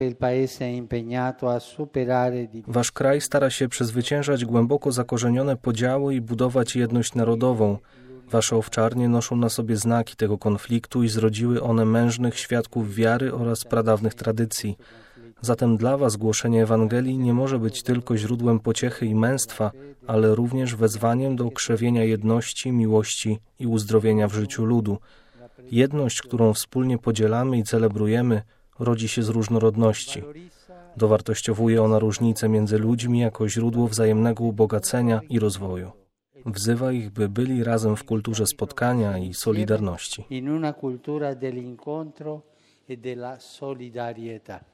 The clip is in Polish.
Wasz kraj stara się przezwyciężać głęboko zakorzenione podziały i budować jedność narodową. Wasze owczarnie noszą na sobie znaki tego konfliktu i zrodziły one mężnych świadków wiary oraz pradawnych tradycji. Zatem dla was głoszenie Ewangelii nie może być tylko źródłem pociechy i męstwa, ale również wezwaniem do krzewienia jedności, miłości i uzdrowienia w życiu ludu. Jedność, którą wspólnie podzielamy i celebrujemy, rodzi się z różnorodności. Dowartościowuje ona różnice między ludźmi jako źródło wzajemnego ubogacenia i rozwoju. Wzywa ich, by byli razem w kulturze spotkania i solidarności.